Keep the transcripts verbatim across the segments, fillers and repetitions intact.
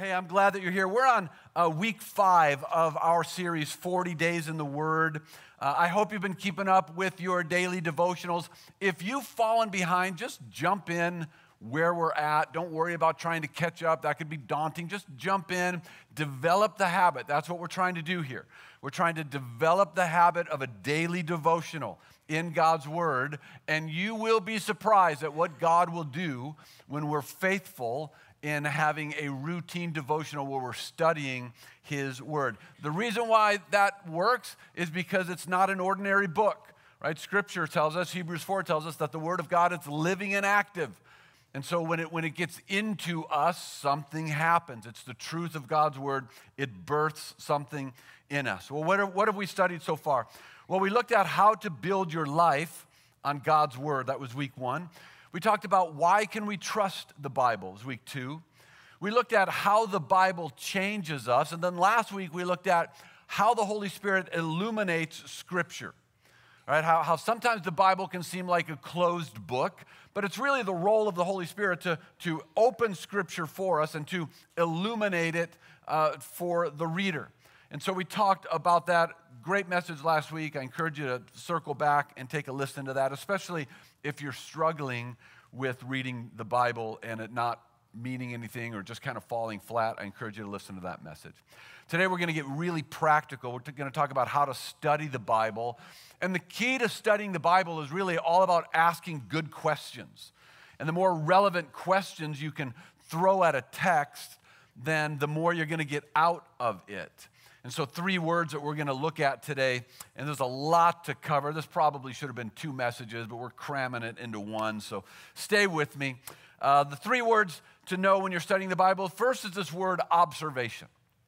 Hey, I'm glad that you're here. We're on uh, week five of our series, forty days in the Word. Uh, I hope you've been keeping up with your daily devotionals. If you've fallen behind, just jump in where we're at. Don't worry about trying to catch up. That could be daunting. Just jump in, develop the habit. That's what we're trying to do here. We're trying to develop the habit of a daily devotional in God's Word, and you will be surprised at what God will do when we're faithful in having a routine devotional where we're studying His Word. The reason why that works is because it's not an ordinary book, right? Scripture tells us, Hebrews four tells us that the Word of God is living and active. And so when it, when it gets into us, something happens. It's the truth of God's Word. It births something in us. Well, what, are, what have we studied so far? Well, we looked at how to build your life on God's Word. That was week one. We talked about why can we trust the Bible. It was week two. We looked at how the Bible changes us. And then last week we looked at how the Holy Spirit illuminates Scripture. All right, how, how sometimes the Bible can seem like a closed book, but it's really the role of the Holy Spirit to, to open Scripture for us and to illuminate it uh, for the reader. And so we talked about that. Great message last week. I encourage you to circle back and take a listen to that, especially if you're struggling with reading the Bible and it not meaning anything or just kind of falling flat. I encourage you to listen to that message. Today we're going to get really practical. We're going to talk about how to study the Bible. And the key to studying the Bible is really all about asking good questions. And the more relevant questions you can throw at a text, then the more you're going to get out of it. And so three words that we're going to look at today, and there's a lot to cover. This probably should have been two messages, but we're cramming it into one, so stay with me. Uh, the three words to know when you're studying the Bible, first is this word observation.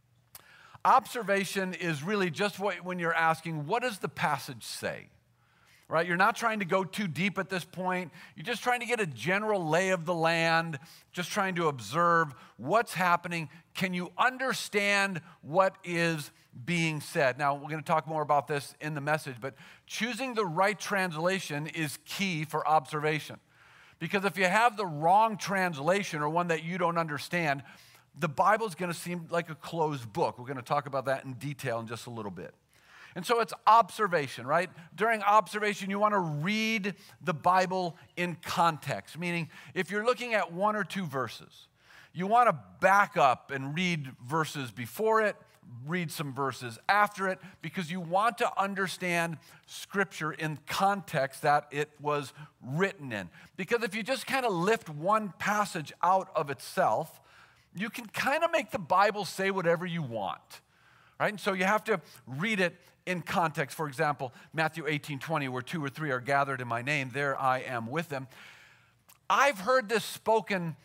Observation is really just what, when you're asking, what does the passage say? Right? You're not trying to go too deep at this point. You're just trying to get a general lay of the land, just trying to observe what's happening. Can you understand what is being said? Now, we're going to talk more about this in the message, but choosing the right translation is key for observation. Because if you have the wrong translation or one that you don't understand, the Bible is going to seem like a closed book. We're going to talk about that in detail in just a little bit. And so it's observation, right? During observation, you want to read the Bible in context, meaning if you're looking at one or two verses, you want to back up and read verses before it, read some verses after it, because you want to understand Scripture in context that it was written in. Because if you just kind of lift one passage out of itself, you can kind of make the Bible say whatever you want, right? And so you have to read it in context. For example, Matthew eighteen twenty, where two or three are gathered in my name, there I am with them. I've heard this spoken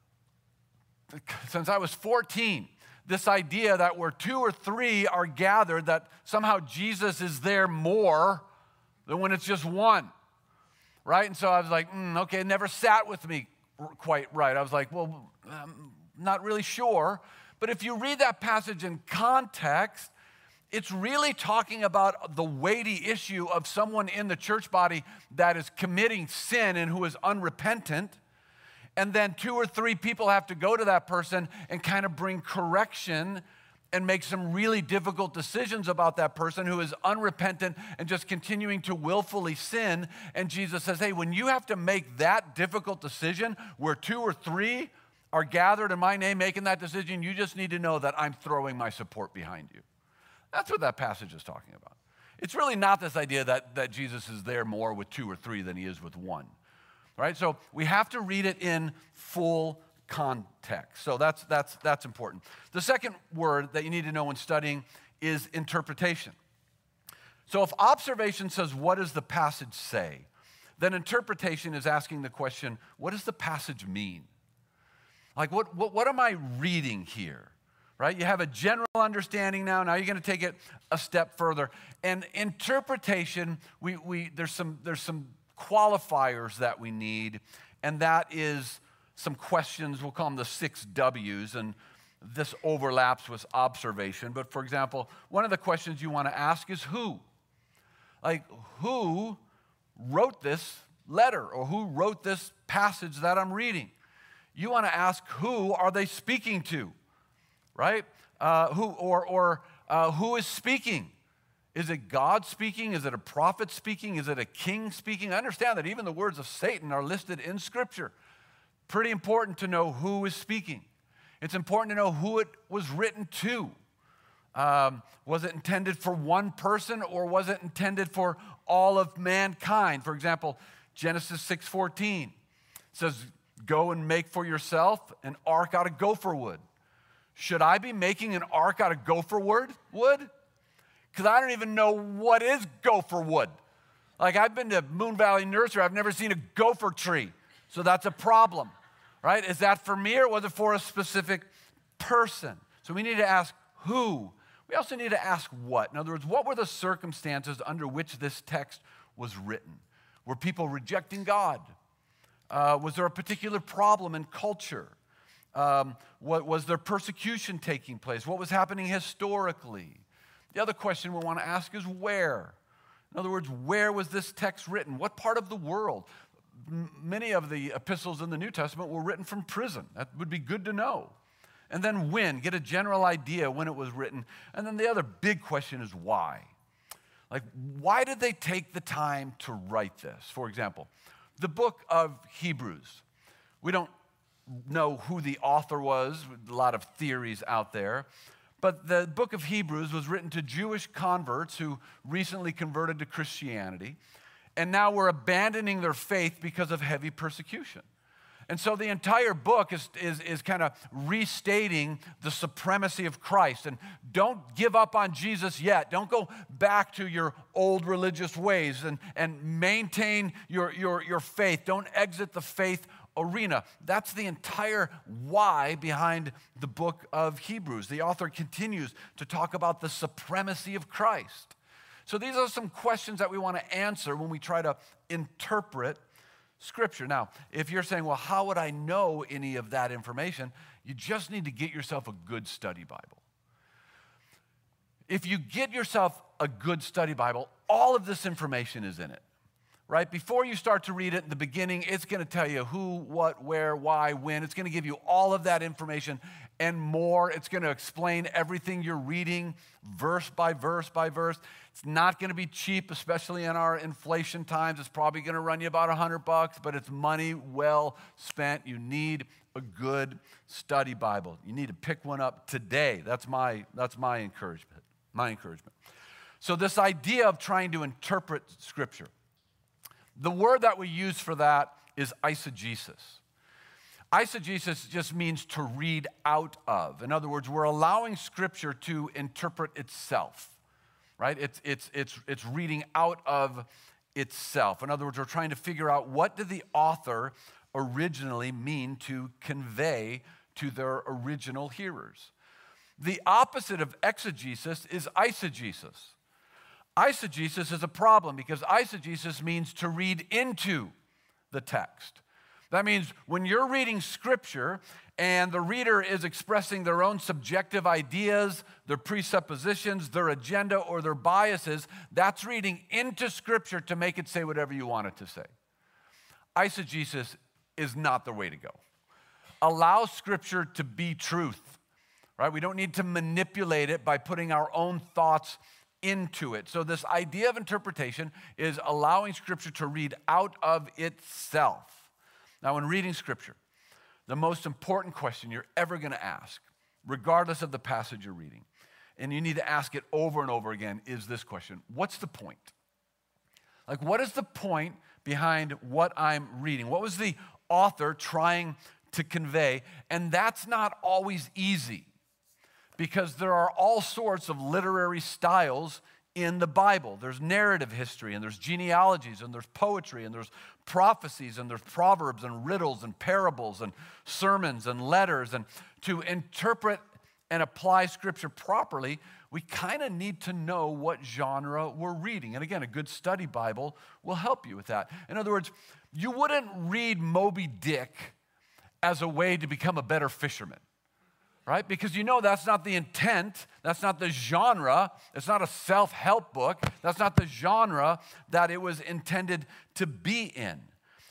since I was fourteen. This idea that where two or three are gathered, that somehow Jesus is there more than when it's just one, right? And so I was like, mm, okay, it never sat with me quite right. I was like, well, I'm not really sure. But if you read that passage in context, it's really talking about the weighty issue of someone in the church body that is committing sin and who is unrepentant. And then two or three people have to go to that person and kind of bring correction and make some really difficult decisions about that person who is unrepentant and just continuing to willfully sin. And Jesus says, hey, when you have to make that difficult decision where two or three are gathered in my name making that decision, you just need to know that I'm throwing my support behind you. That's what that passage is talking about. It's really not this idea that, that Jesus is there more with two or three than he is with one. Right? So we have to read it in full context. So that's, that's, that's important. The second word that you need to know when studying is interpretation. So if observation says, what does the passage say? Then interpretation is asking the question, what does the passage mean? Like, what, what, what am I reading here? Right? You have a general understanding now. Now you're going to take it a step further. And interpretation, we, we, there's some, there's some qualifiers that we need, and that is some questions. We'll call them the six W's, and this overlaps with observation. But for example, one of the questions you want to ask is who? Like, who wrote this letter, or who wrote this passage that I'm reading? You want to ask, who are they speaking to? right? Uh, who or or uh, who is speaking? Is it God speaking? Is it a prophet speaking? Is it a king speaking? I understand that even the words of Satan are listed in Scripture. Pretty important to know who is speaking. It's important to know who it was written to. Um, was it intended for one person, or was it intended for all of mankind? For example, Genesis six fourteen says, go and make for yourself an ark out of gopher wood. Should I be making an ark out of gopher wood? Wood? Because I don't even know what is gopher wood. Like, I've been to Moon Valley Nursery. I've never seen a gopher tree. So that's a problem, right? Is that for me, or was it for a specific person? So we need to ask who. We also need to ask what. In other words, what were the circumstances under which this text was written? Were people rejecting God? Uh, was there a particular problem in culture? Um, what, was there persecution taking place? What was happening historically? The other question we want to ask is where. In other words, where was this text written? What part of the world? M- many of the epistles in the New Testament were written from prison. That would be good to know. And then when, get a general idea when it was written. And then the other big question is why. Like, why did they take the time to write this? For example, the book of Hebrews. We don't know who the author was, a lot of theories out there. But the book of Hebrews was written to Jewish converts who recently converted to Christianity, and now were abandoning their faith because of heavy persecution. And so the entire book is, is, is kind of restating the supremacy of Christ. And don't give up on Jesus yet. Don't go back to your old religious ways, and, and maintain your, your, your faith. Don't exit the faith arena. That's the entire why behind the book of Hebrews. The author continues to talk about the supremacy of Christ. So these are some questions that we want to answer when we try to interpret Scripture. Now, if you're saying, well, how would I know any of that information? You just need to get yourself a good study Bible. If you get yourself a good study Bible, all of this information is in it. Right? Before you start to read it in the beginning, it's going to tell you who, what, where, why, when. It's going to give you all of that information and more. It's going to explain everything you're reading verse by verse by verse. It's not going to be cheap, especially in our inflation times. It's probably going to run you about a hundred bucks, but it's money well spent. You need a good study Bible. You need to pick one up today. That's my, that's my encouragement. My encouragement. So this idea of trying to interpret Scripture. The word that we use for that is eisegesis. Eisegesis just means to read out of. In other words, we're allowing Scripture to interpret itself, right? It's, it's, it's, it's reading out of itself. In other words, we're trying to figure out, what did the author originally mean to convey to their original hearers? The opposite of exegesis is eisegesis. Eisegesis is a problem because eisegesis means to read into the text. That means when you're reading Scripture and the reader is expressing their own subjective ideas, their presuppositions, their agenda, or their biases, that's reading into Scripture to make it say whatever you want it to say. Eisegesis is not the way to go. Allow Scripture to be truth, right? We don't need to manipulate it by putting our own thoughts into it. So this idea of interpretation is allowing Scripture to read out of itself. Now, when reading Scripture, the most important question you're ever going to ask, regardless of the passage you're reading, and you need to ask it over and over again, is this question: what's the point? Like, what is the point behind what I'm reading? What was the author trying to convey? And that's not always easy, because there are all sorts of literary styles in the Bible. There's narrative history, and there's genealogies, and there's poetry, and there's prophecies, and there's proverbs, and riddles, and parables, and sermons, and letters. And to interpret and apply Scripture properly, we kind of need to know what genre we're reading. And again, a good study Bible will help you with that. In other words, you wouldn't read Moby Dick as a way to become a better fisherman. Right? Because you know that's not the intent, that's not the genre, it's not a self-help book, that's not the genre that it was intended to be in.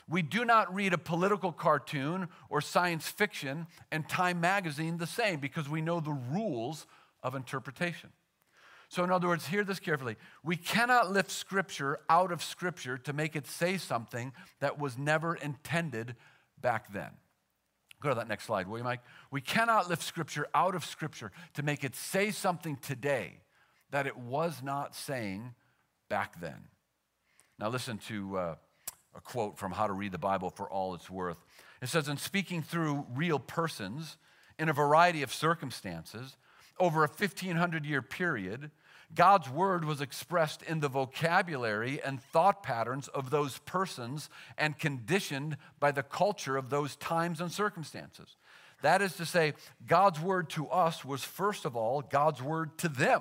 We do not read a political cartoon or science fiction and Time magazine the same because we know the rules of interpretation. So in other words, hear this carefully. We cannot lift Scripture out of Scripture to make it say something that was never intended back then. Go to that next slide, will you, Mike? We cannot lift Scripture out of Scripture to make it say something today that it was not saying back then. Now listen to uh, a quote from How to Read the Bible for All It's Worth. It says, in speaking through real persons in a variety of circumstances over a fifteen hundred year period, God's word was expressed in the vocabulary and thought patterns of those persons and conditioned by the culture of those times and circumstances. That is to say, God's word to us was first of all God's word to them.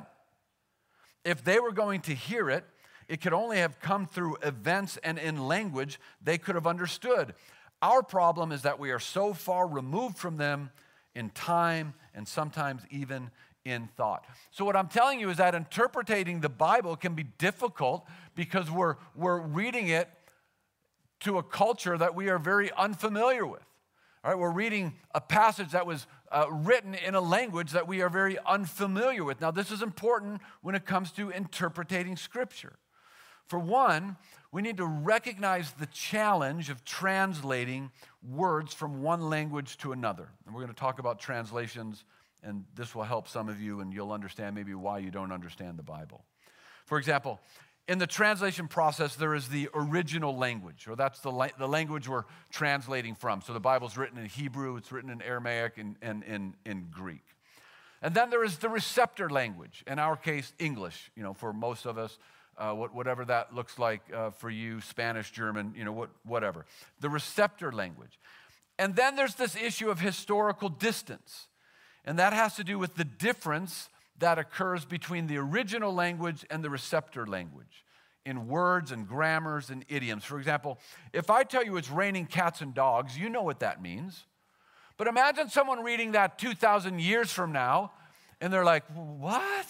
If they were going to hear it, it could only have come through events and in language they could have understood. Our problem is that we are so far removed from them in time and sometimes even in thought. So what I'm telling you is that interpreting the Bible can be difficult because we're, we're reading it to a culture that we are very unfamiliar with. All right, we're reading a passage that was uh, written in a language that we are very unfamiliar with. Now, this is important when it comes to interpreting Scripture. For one, we need to recognize the challenge of translating words from one language to another. And we're going to talk about translations, and this will help some of you, and you'll understand maybe why you don't understand the Bible. For example, in the translation process, there is the original language, or that's the, la- the language we're translating from. So the Bible's written in Hebrew, it's written in Aramaic, and in, in Greek. And then there is the receptor language, in our case, English, you know, for most of us. Uh, what, whatever that looks like uh, for you, Spanish, German, you know, what, whatever. The receptor language. And then there's this issue of historical distance. And that has to do with the difference that occurs between the original language and the receptor language in words and grammars and idioms. For example, if I tell you it's raining cats and dogs, you know what that means. But imagine someone reading that two thousand years from now, and they're like, what?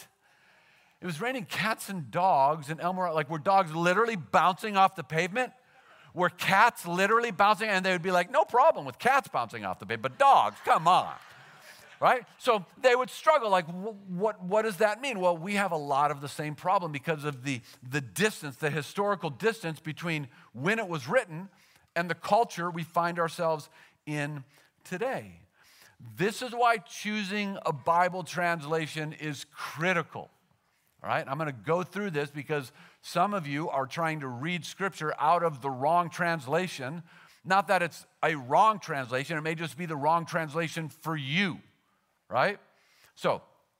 It was raining cats and dogs in El Morado. Like, were dogs literally bouncing off the pavement? Were cats literally bouncing? And they would be like, no problem with cats bouncing off the pavement, but dogs, come on. Right? So they would struggle, like, what, what does that mean? Well, we have a lot of the same problem because of the, the distance, the historical distance between when it was written and the culture we find ourselves in today. This is why choosing a Bible translation is critical. All right, I'm going to go through this because some of you are trying to read Scripture out of the wrong translation. Not that it's a wrong translation, it may just be the wrong translation for you, right? So,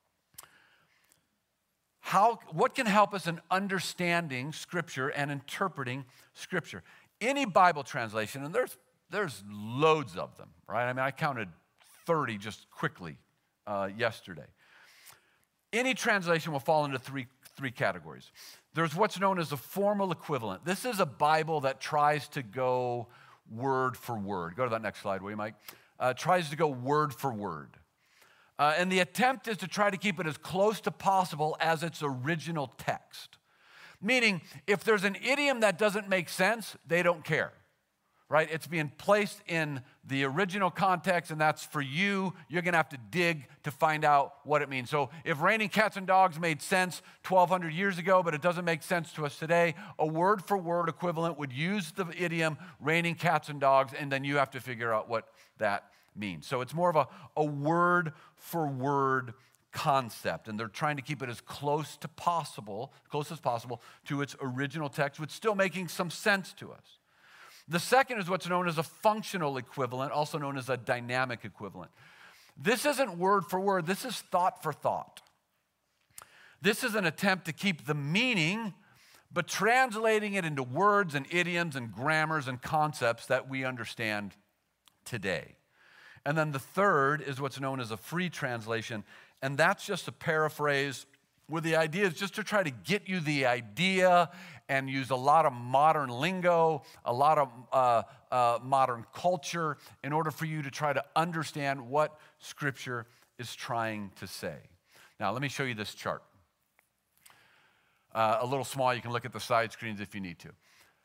how, what can help us in understanding Scripture and interpreting Scripture? Any Bible translation, and there's, there's loads of them, right? I mean, I counted thirty just quickly uh, yesterday. Any translation will fall into three, three categories. There's what's known as a formal equivalent. This is a Bible that tries to go word for word. Go to that next slide, will you, Mike? Uh, tries to go word for word. Uh, and the attempt is to try to keep it as close to possible as its original text. Meaning, if there's an idiom that doesn't make sense, they don't care. Right? It's being placed in the original context, and that's for you. You're going to have to dig to find out what it means. So if raining cats and dogs made sense twelve hundred years ago, but it doesn't make sense to us today, a word-for-word equivalent would use the idiom raining cats and dogs, and then you have to figure out what that means. So it's more of a, a word-for-word concept, and they're trying to keep it as close to possible, close as possible to its original text, but still making some sense to us. The second is what's known as a functional equivalent, also known as a dynamic equivalent. This isn't word for word, this is thought for thought. This is an attempt to keep the meaning, but translating it into words and idioms and grammars and concepts that we understand today. And then the third is what's known as a free translation, and that's just a paraphrase where the idea is just to try to get you the idea and use a lot of modern lingo, a lot of uh, uh, modern culture in order for you to try to understand what Scripture is trying to say. Now, let me show you this chart. Uh, a little small, you can look at the side screens if you need to.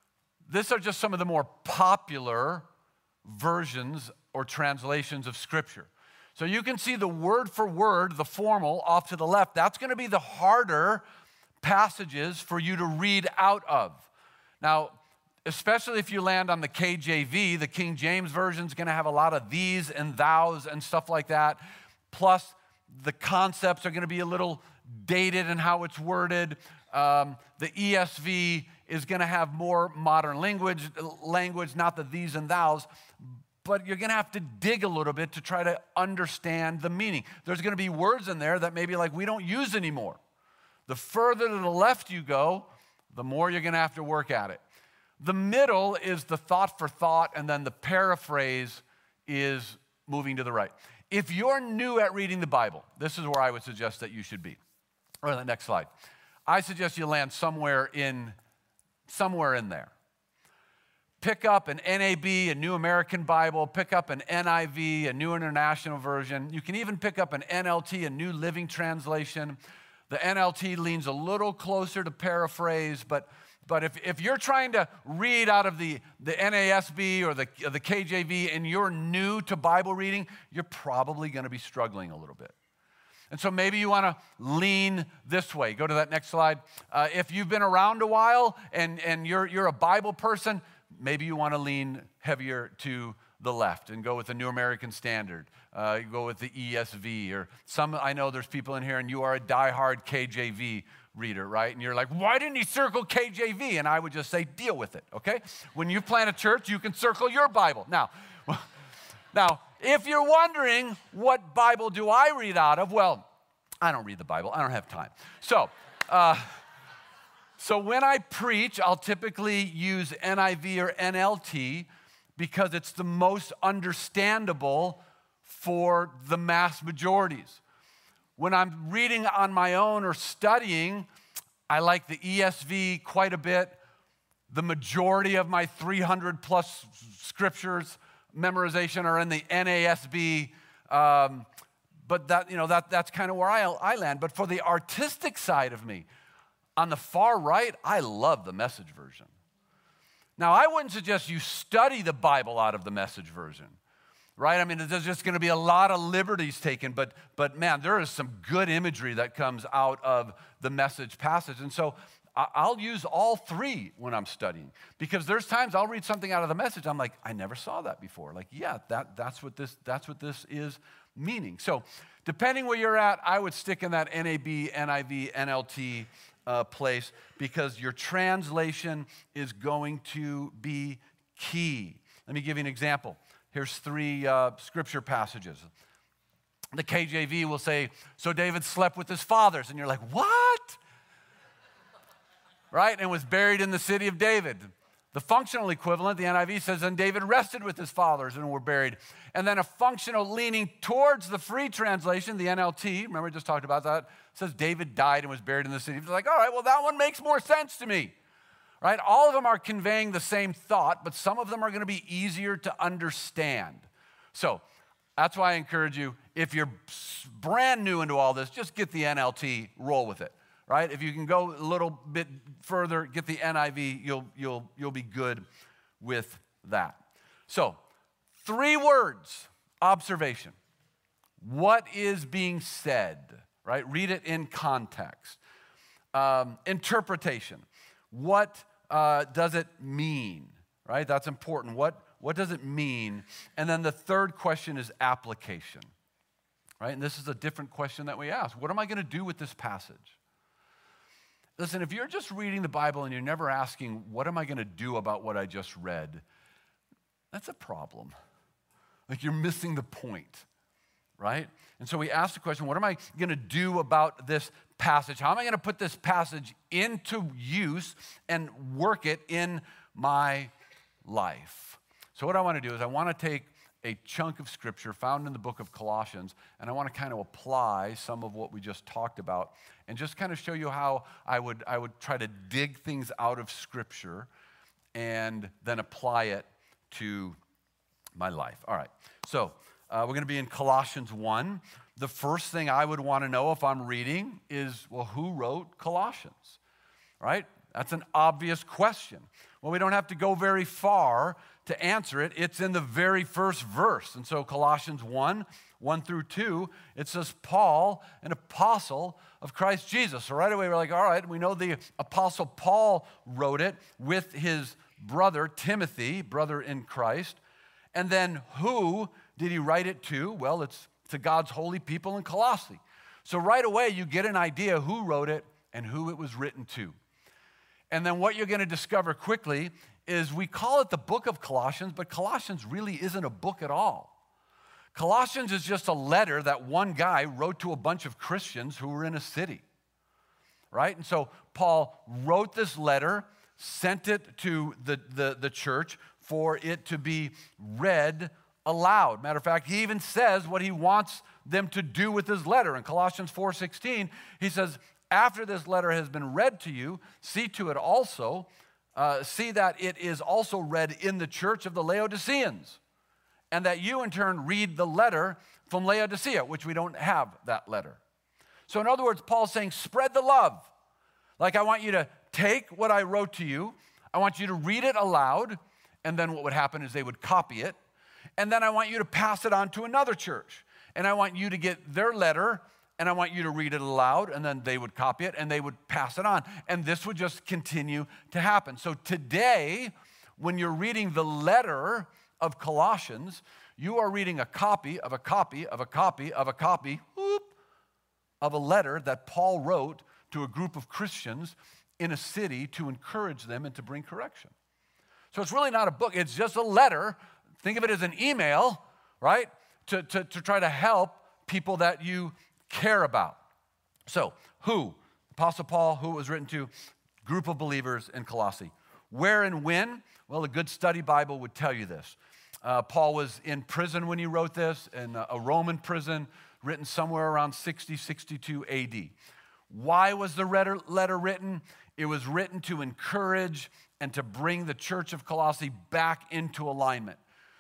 these are just some of the more popular versions or translations of Scripture. So you can see the word for word, the formal, off to the left. That's going to be the harder passages for you to read out of. Now, especially if you land on the K J V, the King James Version is going to have a lot of these and thous and stuff like that. Plus, the concepts are going to be a little dated in how it's worded. Um, the E S V is going to have more modern language, language, not the these and thous, but you're going to have to dig a little bit to try to understand the meaning. There's going to be words in there that maybe like we don't use anymore. The further to the left you go, the more you're going to have to work at it. The middle is the thought for thought, and then the paraphrase is moving to the right. If you're new at reading the Bible, this is where I would suggest that you should be. Or the next slide. I suggest you land somewhere in, somewhere in there. Pick up an N A B, a New American Bible. Pick up an N I V, a New International Version. You can even pick up an N L T, a New Living Translation. The N L T leans a little closer to paraphrase, but, but if, if you're trying to read out of the, the N A S B or the, or the K J V and you're new to Bible reading, you're probably going to be struggling a little bit. And so maybe you want to lean this way. Go to that next slide. Uh, if you've been around a while and, and you're, you're a Bible person, maybe you want to lean heavier to the left and go with the New American Standard. Uh, you go with the E S V, or some, I know there's people in here and you are a diehard K J V reader, right? And you're like, why didn't he circle K J V? And I would just say, deal with it, okay? When you plant a church, you can circle your Bible. Now, now, if you're wondering, what Bible do I read out of? Well, I don't read the Bible. I don't have time. So, uh, so when I preach, I'll typically use N I V or N L T because it's the most understandable for the mass majorities. When I'm reading on my own or studying, I like the E S V quite a bit. The majority of my three hundred plus scriptures memorization are in the N A S B, um, but that, you know, that, that's kind of where I, I land. But for the artistic side of me, on the far right, I love the Message version. Now, I wouldn't suggest you study the Bible out of the Message version, right? I mean, there's just going to be a lot of liberties taken, but, but man, there is some good imagery that comes out of the Message passage. And so I'll use all three when I'm studying, because there's times I'll read something out of the Message, I'm like, I never saw that before. Like, yeah, that, that's, what this, that's what this is meaning. So depending where you're at, I would stick in that N A B, N I V, N L T uh, place, because your translation is going to be key. Let me give you an example. Here's three uh, scripture passages. The K J V will say, so David slept with his fathers. And you're like, what? Right? And was buried in the city of David. The functional equivalent, the N I V says, and David rested with his fathers and were buried. And then a functional leaning towards the free translation, the N L T, remember we just talked about that, says David died and was buried in the city. It's like, all right, well, that one makes more sense to me. Right? All of them are conveying the same thought, but some of them are going to be easier to understand. So that's why I encourage you, if you're brand new into all this, just get the N L T, roll with it. Right? If you can go a little bit further, get the N I V, you'll, you'll, you'll be good with that. So, three words, observation. What is being said, right? Read it in context. Um, interpretation. What uh, does it mean, right? That's important. What, what does it mean? And then the third question is application, right? And this is a different question that we ask. What am I going to do with this passage? Listen, if you're just reading the Bible and you're never asking, what am I going to do about what I just read? That's a problem. Like, you're missing the point, right? And so we ask the question, what am I going to do about this passage? How am I going to put this passage into use and work it in my life? So what I want to do is I want to take a chunk of scripture found in the book of Colossians, and I want to kind of apply some of what we just talked about and just kind of show you how I would, I would try to dig things out of scripture and then apply it to my life. All right, so uh, we're going to be in Colossians one. The first thing I would want to know if I'm reading is, well, who wrote Colossians, right? That's an obvious question. Well, we don't have to go very far to answer it. It's in the very first verse. And so Colossians one, one through two, it says, Paul, an apostle of Christ Jesus. So right away we're like, all right, we know the apostle Paul wrote it with his brother Timothy, brother in Christ. And then who did he write it to? Well, it's to God's holy people in Colossae. So right away you get an idea who wrote it and who it was written to. And then what you're going to discover quickly is we call it the book of Colossians, but Colossians really isn't a book at all. Colossians is just a letter that one guy wrote to a bunch of Christians who were in a city, right? And so Paul wrote this letter, sent it to the, the, the church for it to be read aloud. Matter of fact, he even says what he wants them to do with his letter. In Colossians four sixteen, he says, after this letter has been read to you, see to it also, uh, see that it is also read in the church of the Laodiceans, and that you in turn read the letter from Laodicea, which we don't have that letter. So in other words, Paul's saying, spread the love. Like, I want you to take what I wrote to you, I want you to read it aloud, and then what would happen is they would copy it, and then I want you to pass it on to another church, and I want you to get their letter, and I want you to read it aloud, and then they would copy it, and they would pass it on. And this would just continue to happen. So today, when you're reading the letter of Colossians, you are reading a copy of a copy of a copy of a copy whoop, of a letter that Paul wrote to a group of Christians in a city to encourage them and to bring correction. So it's really not a book. It's just a letter. Think of it as an email, right, to, to, to try to help people that you care about. So, who? Apostle Paul, who it was written to, group of believers in Colossae. Where and when? Well, a good study Bible would tell you this. Uh, Paul was in prison when he wrote this, in a Roman prison, written somewhere around sixty, sixty-two A D. Why was the letter, letter written? It was written to encourage and to bring the church of Colossae back into alignment.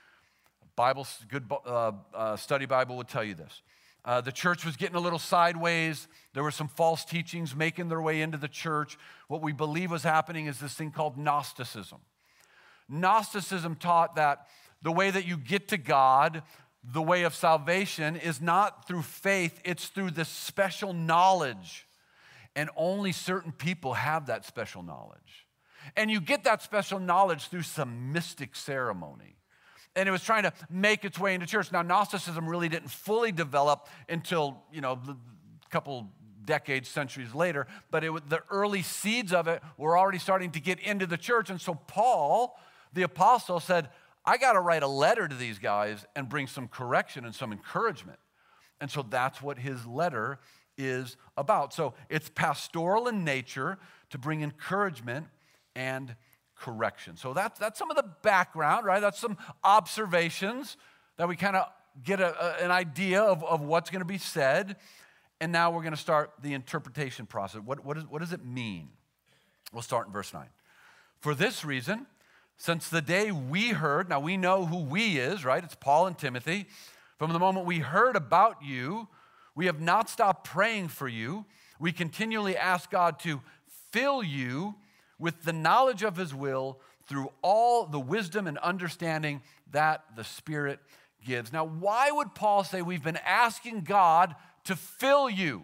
Bible, good uh, uh, study Bible would tell you this. Uh, the church was getting a little sideways. There were some false teachings making their way into the church. What we believe was happening is this thing called Gnosticism. Gnosticism taught that the way that you get to God, the way of salvation, is not through faith, it's through this special knowledge. And only certain people have that special knowledge. And you get that special knowledge through some mystic ceremony. And it was trying to make its way into church. Now, Gnosticism really didn't fully develop until, you know, a couple decades, centuries later, but it, the early seeds of it were already starting to get into the church. And so Paul, the apostle, said, I got to write a letter to these guys and bring some correction and some encouragement. And so that's what his letter is about. So it's pastoral in nature to bring encouragement and correction. So that's, that's some of the background, right? That's some observations that we kind of get a, a, an idea of, of what's going to be said. And now we're going to start the interpretation process. What, what, is, what does it mean? We'll start in verse nine. For this reason, since the day we heard, now we know who we is, right? It's Paul and Timothy. From the moment we heard about you, we have not stopped praying for you. We continually ask God to fill you with the knowledge of his will through all the wisdom and understanding that the Spirit gives. Now, why would Paul say we've been asking God to fill you?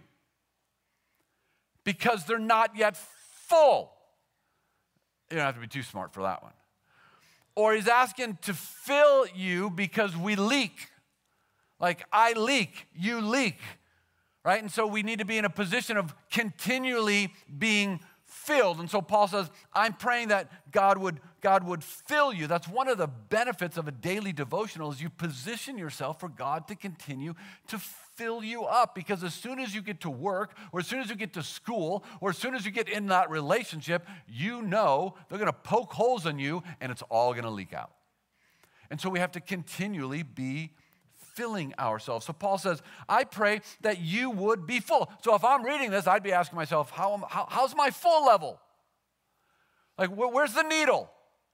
Because they're not yet full. You don't have to be too smart for that one. Or he's asking to fill you because we leak. Like, I leak, you leak, right? And so we need to be in a position of continually being filled. And so Paul says, I'm praying that God would, God would fill you. That's one of the benefits of a daily devotional is you position yourself for God to continue to fill you up. Because as soon as you get to work, or as soon as you get to school, or as soon as you get in that relationship, you know they're going to poke holes in you and it's all going to leak out. And so we have to continually be filling ourselves. So Paul says, I pray that you would be full. So if I'm reading this, I'd be asking myself, how am, how, how's my full level? Like, wh- where's the needle?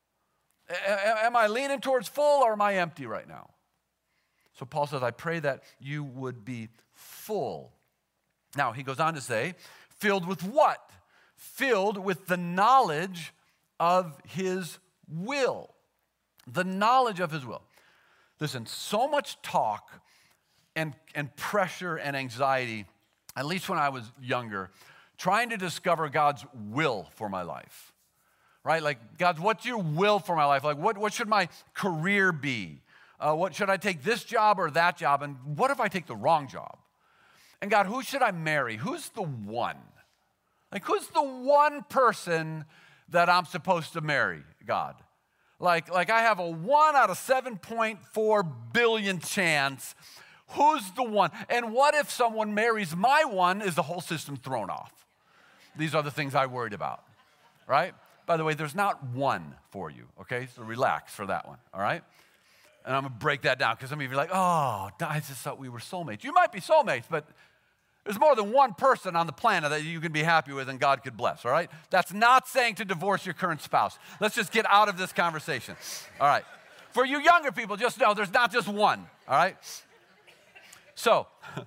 A- am I leaning towards full or am I empty right now? So Paul says, I pray that you would be full. Now, he goes on to say, filled with what? Filled with the knowledge of his will. The knowledge of his will. Listen, so much talk and, and pressure and anxiety, at least when I was younger, trying to discover God's will for my life, right? Like, God, what's your will for my life? Like, what, what should my career be? Uh, what should I take this job or that job? And what if I take the wrong job? And God, who should I marry? Who's the one? Like, who's the one person that I'm supposed to marry, God? Like, like I have a one out of seven point four billion chance. Who's the one? And what if someone marries my one? Is the whole system thrown off? These are the things I worried about, right? By the way, there's not one for you, okay? So relax for that one, all right? And I'm going to break that down because some of you are like, oh, I just thought we were soulmates. You might be soulmates, but there's more than one person on the planet that you can be happy with and God could bless, all right? That's not saying to divorce your current spouse. Let's just get out of this conversation, all right? For you younger people, just know there's not just one, all right? So,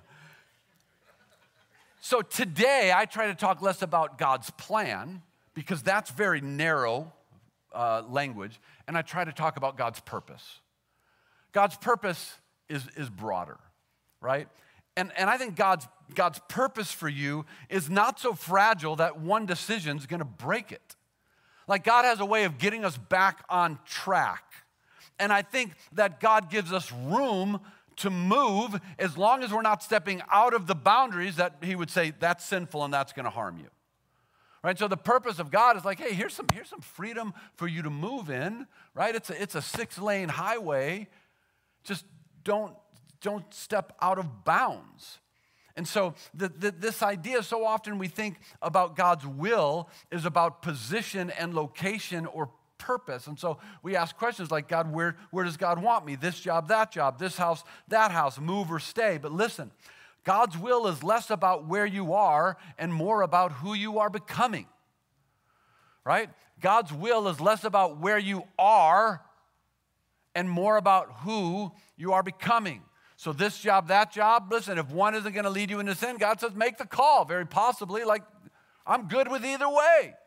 so today I try to talk less about God's plan because that's very narrow uh, language, and I try to talk about God's purpose. God's purpose is, is broader, right? And, and I think God's, God's purpose for you is not so fragile that one decision is going to break it. Like, God has a way of getting us back on track. And I think that God gives us room to move as long as we're not stepping out of the boundaries that he would say, that's sinful and that's going to harm you. Right? So the purpose of God is like, hey, here's some, here's some freedom for you to move in, right? It's a, it's a six-lane highway. Just don't, don't step out of bounds. And so the, the, this idea, so often we think about God's will is about position and location or purpose. And so we ask questions like, God, where, where does God want me? This job, that job, this house, that house, move or stay. But listen, God's will is less about where you are and more about who you are becoming, right? God's will is less about where you are and more about who you are becoming. So this job, that job, listen, if one isn't going to lead you into sin, God says make the call, very possibly, like, I'm good with either way.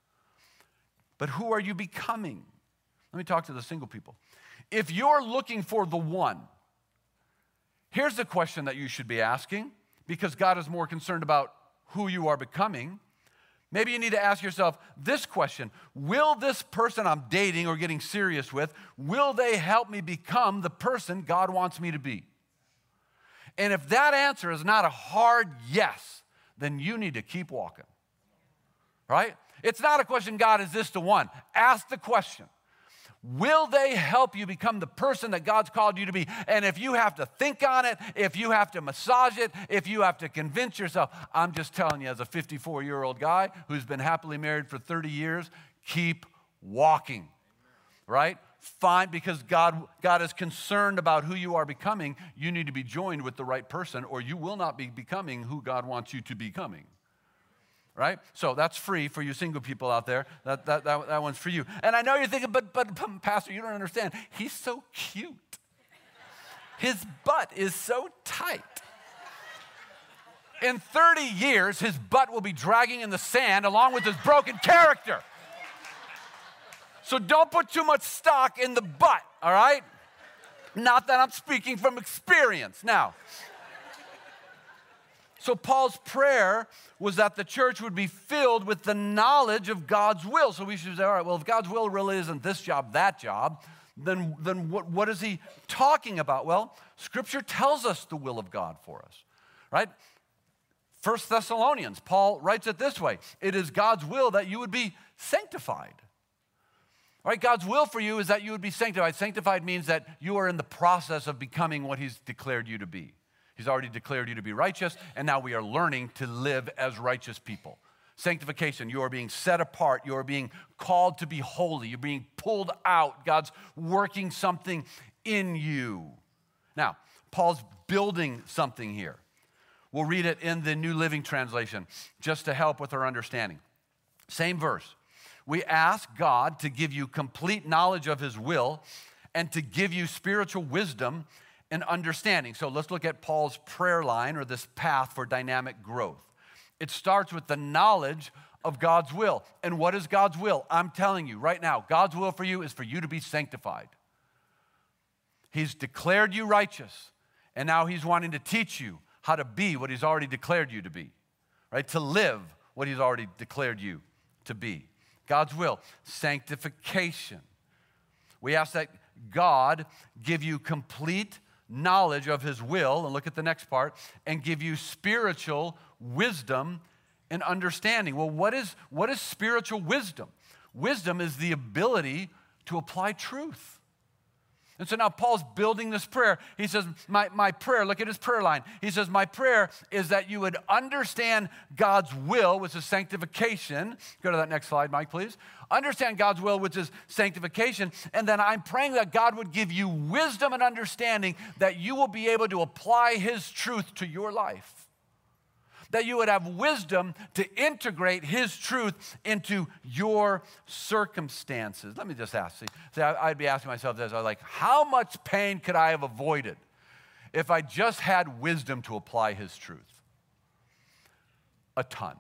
But who are you becoming? Let me talk to the single people. If you're looking for the one, here's the question that you should be asking, because God is more concerned about who you are becoming. Maybe you need to ask yourself this question: will this person I'm dating or getting serious with, will they help me become the person God wants me to be? And if that answer is not a hard yes, then you need to keep walking, right? It's not a question, God, is this the one? Ask the question. Will they help you become the person that God's called you to be? And if you have to think on it, if you have to massage it, if you have to convince yourself, I'm just telling you as a fifty-four-year-old guy who's been happily married for thirty years, keep walking, right? Fine, because God, God is concerned about who you are becoming. You need to be joined with the right person or you will not be becoming who God wants you to be becoming. Right? So that's free for you single people out there. That, that, that, that one's for you. And I know you're thinking, but, but, but Pastor, you don't understand. He's so cute. His butt is so tight. In thirty years, his butt will be dragging in the sand along with his broken character. So don't put too much stock in the butt, all right? Not that I'm speaking from experience. Now, so Paul's prayer was that the church would be filled with the knowledge of God's will. So we should say, all right, well, if God's will really isn't this job, that job, then, then what, what is he talking about? Well, Scripture tells us the will of God for us, right? First Thessalonians, Paul writes it this way: it is God's will that you would be sanctified. All right, God's will for you is that you would be sanctified. Sanctified means that you are in the process of becoming what he's declared you to be. He's already declared you to be righteous, and now we are learning to live as righteous people. Sanctification, you are being set apart. You are being called to be holy. You're being pulled out. God's working something in you. Now, Paul's building something here. We'll read it in the New Living Translation just to help with our understanding. Same verse. We ask God to give you complete knowledge of his will and to give you spiritual wisdom and understanding. So let's look at Paul's prayer line or this path for dynamic growth. It starts with the knowledge of God's will. And what is God's will? I'm telling you right now, God's will for you is for you to be sanctified. He's declared you righteous, and now he's wanting to teach you how to be what he's already declared you to be, right? To live what he's already declared you to be. God's will, sanctification. We ask that God give you complete knowledge of his will, and look at the next part, and give you spiritual wisdom and understanding. Well, what is, what is spiritual wisdom? Wisdom is the ability to apply truth. And so now Paul's building this prayer. He says, my, my prayer, look at his prayer line. He says, my prayer is that you would understand God's will, which is sanctification. Go to that next slide, Mike, please. Understand God's will, which is sanctification. And then I'm praying that God would give you wisdom and understanding that you will be able to apply his truth to your life. That you would have wisdom to integrate his truth into your circumstances. Let me just ask. See, see I'd be asking myself this. I was like, how much pain could I have avoided if I just had wisdom to apply his truth? A ton.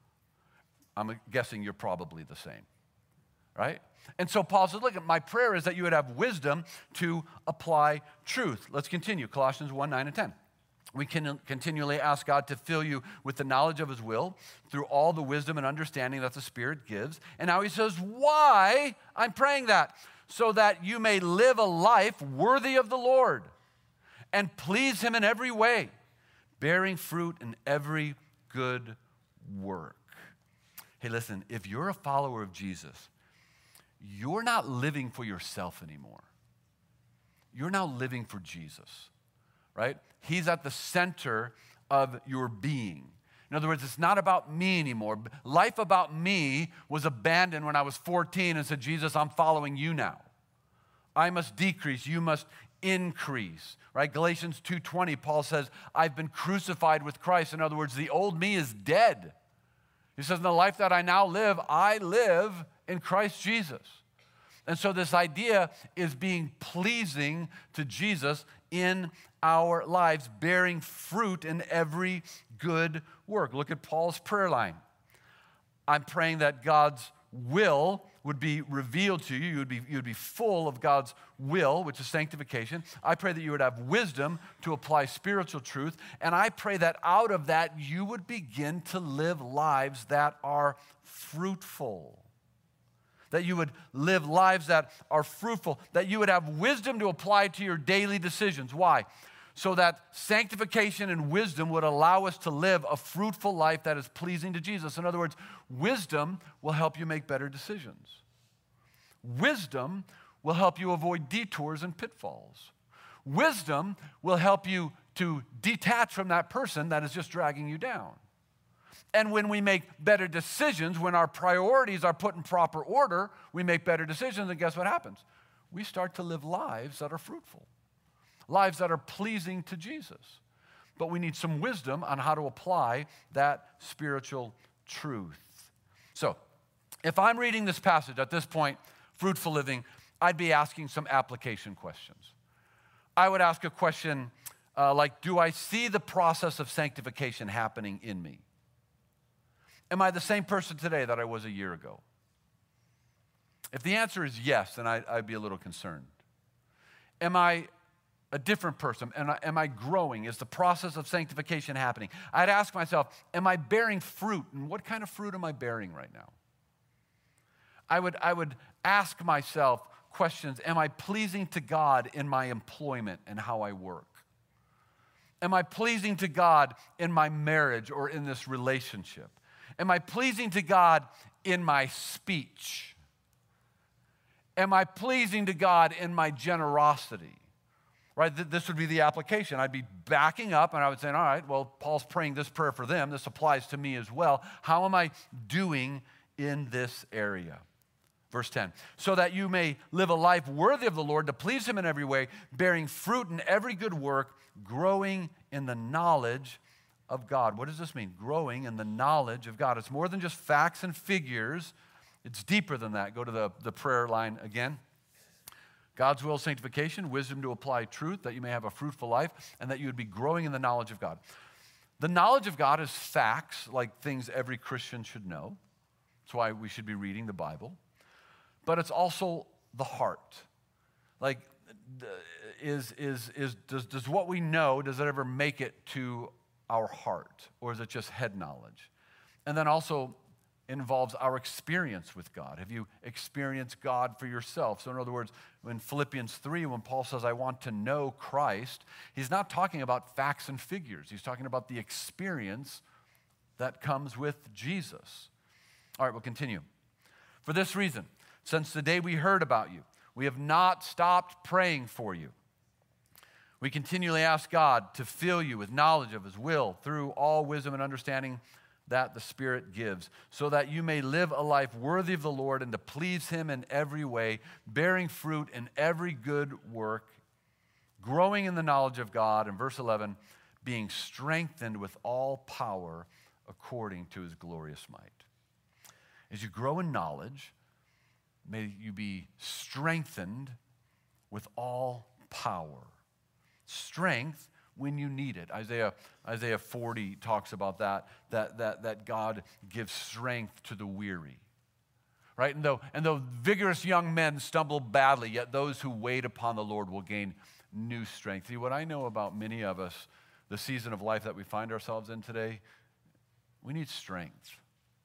I'm guessing you're probably the same, right? And so Paul says, look, my prayer is that you would have wisdom to apply truth. Let's continue. Colossians one, nine, and ten. We can continually ask God to fill you with the knowledge of his will through all the wisdom and understanding that the Spirit gives. And now he says, why I'm praying that? So that you may live a life worthy of the Lord and please him in every way, bearing fruit in every good work. Hey, listen, if you're a follower of Jesus, you're not living for yourself anymore. You're now living for Jesus, right? He's at the center of your being. In other words, it's not about me anymore. Life about me was abandoned when I was fourteen and said, Jesus, I'm following you now. I must decrease, you must increase, right? Galatians two twenty, Paul says, I've been crucified with Christ. In other words, the old me is dead. He says, in the life that I now live, I live in Christ Jesus. And so this idea is being pleasing to Jesus in our lives, bearing fruit in every good work. Look at Paul's prayer line. I'm praying that God's will would be revealed to you. You would be, you would be full of God's will, which is sanctification. I pray that you would have wisdom to apply spiritual truth. And I pray that out of that, you would begin to live lives that are fruitful. That you would live lives that are fruitful, that you would have wisdom to apply to your daily decisions. Why? So that sanctification and wisdom would allow us to live a fruitful life that is pleasing to Jesus. In other words, wisdom will help you make better decisions. Wisdom will help you avoid detours and pitfalls. Wisdom will help you to detach from that person that is just dragging you down. And when we make better decisions, when our priorities are put in proper order, we make better decisions, and guess what happens? We start to live lives that are fruitful, lives that are pleasing to Jesus. But we need some wisdom on how to apply that spiritual truth. So, if I'm reading this passage at this point, fruitful living, I'd be asking some application questions. I would ask a question uh, like, do I see the process of sanctification happening in me? Am I the same person today that I was a year ago? If the answer is yes, then I, I'd be a little concerned. Am I a different person? Am I, am I growing? Is the process of sanctification happening? I'd ask myself, am I bearing fruit? And what kind of fruit am I bearing right now? I would, I would ask myself questions. Am I pleasing to God in my employment and how I work? Am I pleasing to God in my marriage or in this relationship? Am I pleasing to God in my speech? Am I pleasing to God in my generosity? Right, this would be the application. I'd be backing up and I would say, all right, well, Paul's praying this prayer for them. This applies to me as well. How am I doing in this area? Verse ten, so that you may live a life worthy of the Lord, to please him in every way, bearing fruit in every good work, growing in the knowledge of God. What does this mean? Growing in the knowledge of God. It's more than just facts and figures. It's deeper than that. Go to the, the prayer line again. God's will, sanctification, wisdom to apply truth, that you may have a fruitful life, and that you would be growing in the knowledge of God. The knowledge of God is facts, like things every Christian should know. why we should be reading the Bible. But it's also the heart. Like, is, is, is, does, does what we know, does it ever make it to our heart? Or is it just head knowledge? And then also involves our experience with God. Have you experienced God for yourself? So in other words, in Philippians three, when Paul says, I want to know Christ, he's not talking about facts and figures. He's talking about the experience that comes with Jesus. All right, we'll continue. For this reason, since the day we heard about you, we have not stopped praying for you. We continually ask God to fill you with knowledge of his will through all wisdom and understanding that the Spirit gives, so that you may live a life worthy of the Lord and to please him in every way, bearing fruit in every good work, growing in the knowledge of God, and verse eleven, being strengthened with all power according to his glorious might. As you grow in knowledge, may you be strengthened with all power. Strength when you need it. Isaiah, Isaiah forty talks about that, that, that, that God gives strength to the weary. Right? And though, and though vigorous young men stumble badly, yet those who wait upon the Lord will gain new strength. See, what I know about many of us, the season of life that we find ourselves in today, we need strength.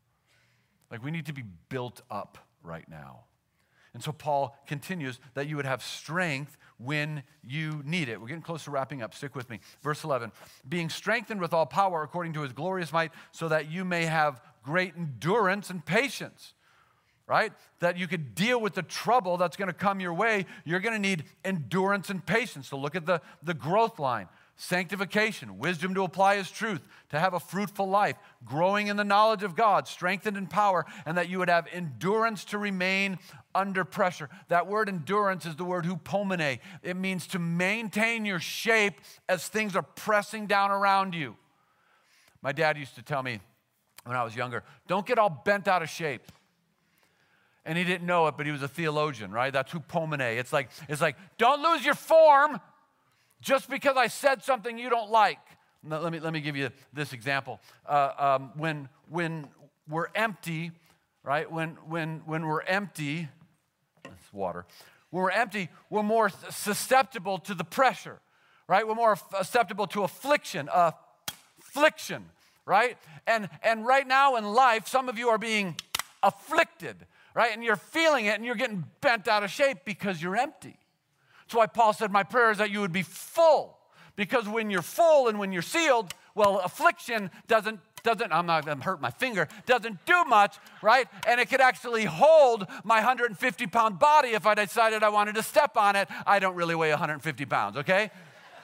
Like, we need to be built up right now. And so Paul continues that you would have strength when you need it. We're getting close to wrapping up. Stick with me. Verse eleven, being strengthened with all power according to his glorious might, so that you may have great endurance and patience, right? That you could deal with the trouble that's going to come your way. You're going to need endurance and patience. So look at the, the growth line. Sanctification, wisdom to apply his truth, to have a fruitful life, growing in the knowledge of God, strengthened in power, and that you would have endurance to remain under pressure. That word endurance is the word hupomene. It means to maintain your shape as things are pressing down around you. My dad used to tell me when I was younger, don't get all bent out of shape. And he didn't know it, but he was a theologian, right? That's hupomene. It's like, it's like, don't lose your form just because I said something you don't like. Now, let me, let me give you this example. Uh, um, when, when we're empty, right? When, when, when we're empty, it's water. When we're empty, we're more susceptible to the pressure, right? We're more susceptible to affliction, affliction, right? And, and right now in life, some of you are being afflicted, right? And you're feeling it and you're getting bent out of shape because you're empty. That's why Paul said, my prayer is that you would be full. Because when you're full and when you're sealed, well, affliction doesn't, doesn't I'm not going to hurt my finger, doesn't do much, right? And it could actually hold my one hundred fifty pound body if I decided I wanted to step on it. I don't really weigh one hundred fifty pounds, okay?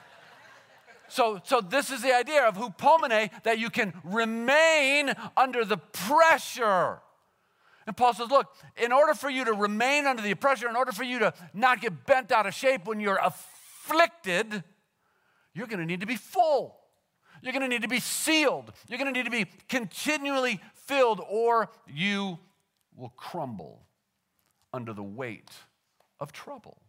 So, so this is the idea of hupomene, that you can remain under the pressure. And Paul says, look, in order for you to remain under the pressure, in order for you to not get bent out of shape when you're afflicted, you're going to need to be full. You're going to need to be sealed. You're going to need to be continually filled, or you will crumble under the weight of trouble.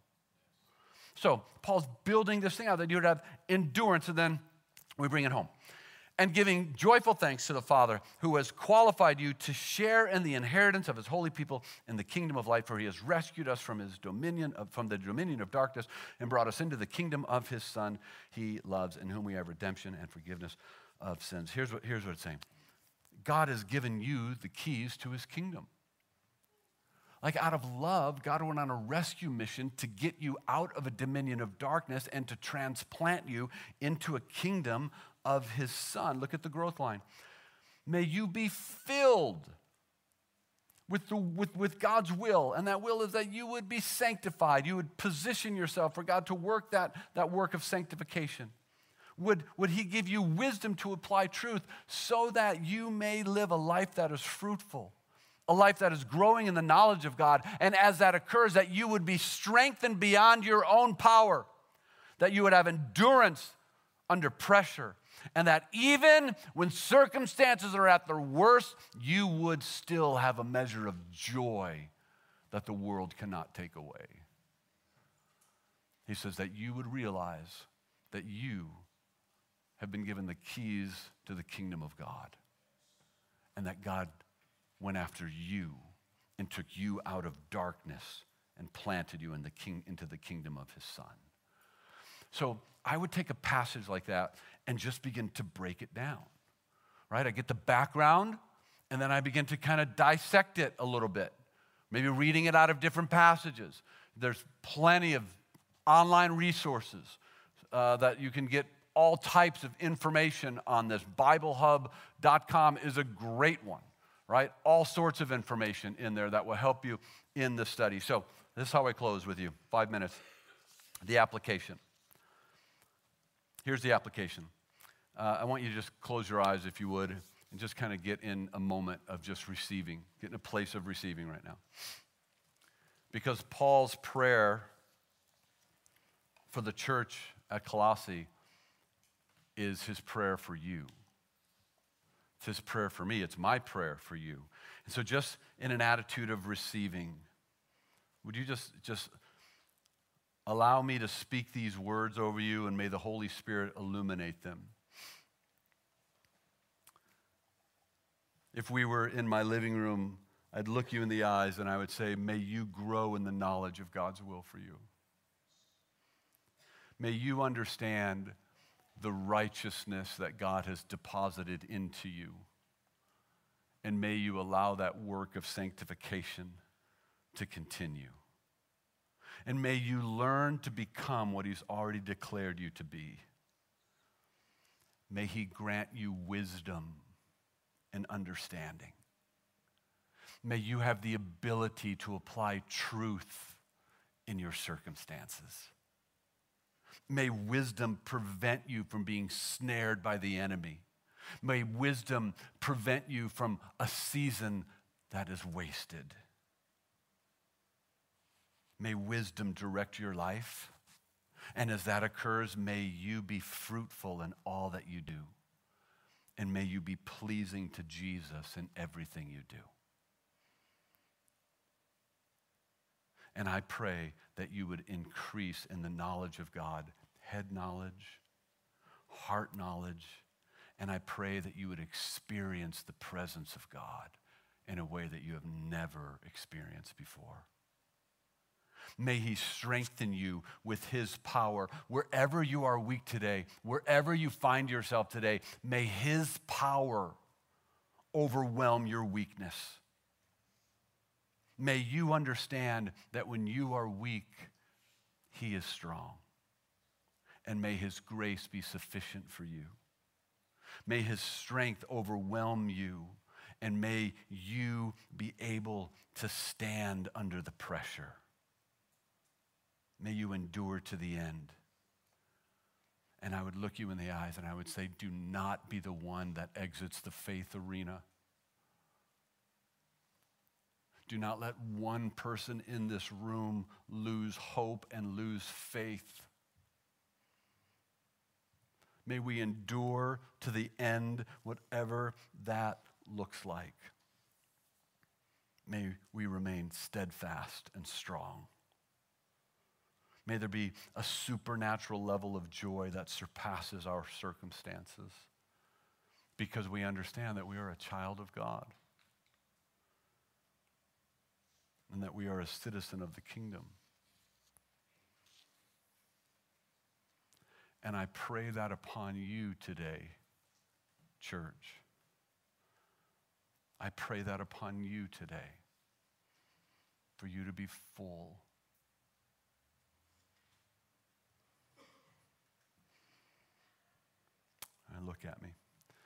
So Paul's building this thing out that you would have endurance, and then we bring it home. And giving joyful thanks to the Father who has qualified you to share in the inheritance of his holy people in the kingdom of light, for he has rescued us from his dominion of, from the dominion of darkness and brought us into the kingdom of his Son he loves, in whom we have redemption and forgiveness of sins. Here's what, here's what it's saying. God has given you the keys to his kingdom. Like, out of love, God went on a rescue mission to get you out of a dominion of darkness and to transplant you into a kingdom of his Son. Look at the growth line. May you be filled with, the, with, with God's will, and that will is that you would be sanctified. You would position yourself for God to work that, that work of sanctification. Would, would he give you wisdom to apply truth so that you may live a life that is fruitful, a life that is growing in the knowledge of God, and as that occurs, that you would be strengthened beyond your own power, that you would have endurance under pressure, and that even when circumstances are at their worst, you would still have a measure of joy that the world cannot take away. He says that you would realize that you have been given the keys to the kingdom of God, and that God went after you and took you out of darkness and planted you in the king, into the kingdom of his Son. So I would take a passage like that and just begin to break it down, right? I get the background, and then I begin to kind of dissect it a little bit, maybe reading it out of different passages. There's plenty of online resources uh, that you can get all types of information on this. Bible Hub dot com is a great one, right? All sorts of information in there that will help you in the study. So this is how I close with you. Five minutes. The application. Here's the application. Uh, I want you to just close your eyes, if you would, and just kind of get in a moment of just receiving, get in a place of receiving right now. Because Paul's prayer for the church at Colossae is his prayer for you. It's his prayer for me. It's my prayer for you. And so just in an attitude of receiving, would you just, just allow me to speak these words over you, and may the Holy Spirit illuminate them. If we were in my living room, I'd look you in the eyes and I would say, may you grow in the knowledge of God's will for you. May you understand the righteousness that God has deposited into you. And may you allow that work of sanctification to continue. And may you learn to become what he's already declared you to be. May he grant you wisdom and understanding. May you have the ability to apply truth in your circumstances. May wisdom prevent you from being snared by the enemy. May wisdom prevent you from a season that is wasted. May wisdom direct your life. And as that occurs, may you be fruitful in all that you do. And may you be pleasing to Jesus in everything you do. And I pray that you would increase in the knowledge of God, head knowledge, heart knowledge, and I pray that you would experience the presence of God in a way that you have never experienced before. May he strengthen you with his power. Wherever you are weak today, wherever you find yourself today, may his power overwhelm your weakness. May you understand that when you are weak, he is strong. And may his grace be sufficient for you. May his strength overwhelm you, and may you be able to stand under the pressure. May you endure to the end. And I would look you in the eyes and I would say, do not be the one that exits the faith arena. Do not let one person in this room lose hope and lose faith. May we endure to the end, whatever that looks like. May we remain steadfast and strong. May there be a supernatural level of joy that surpasses our circumstances because we understand that we are a child of God and that we are a citizen of the kingdom. And I pray that upon you today, church. I pray that upon you today for you to be full. And look at me.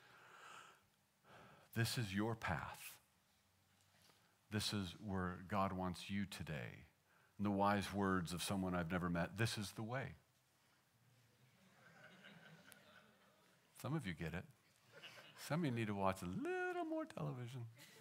This is your path. This is where God wants you today. In the wise words of someone I've never met, this is the way. Some of you get it. Some of you need to watch a little more television.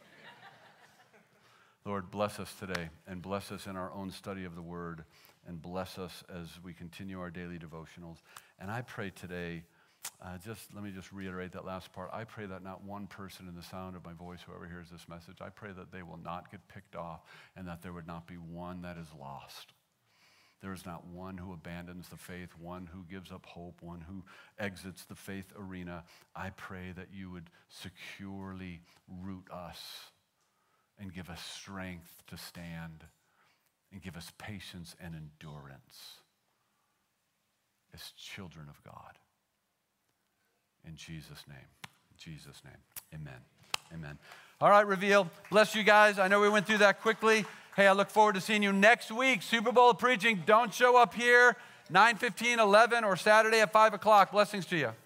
Lord, bless us today and bless us in our own study of the Word and bless us as we continue our daily devotionals. And I pray today, uh, just let me just reiterate that last part. I pray that not one person in the sound of my voice, whoever hears this message, I pray that they will not get picked off and that there would not be one that is lost. There is not one who abandons the faith, one who gives up hope, one who exits the faith arena. I pray that you would securely root us and give us strength to stand and give us patience and endurance as children of God. In Jesus' name, in Jesus' name, amen, amen. All right, Reveal, bless you guys. I know we went through that quickly. Hey, I look forward to seeing you next week. Super Bowl preaching. Don't show up here, nine fifteen, eleven, or Saturday at five o'clock. Blessings to you.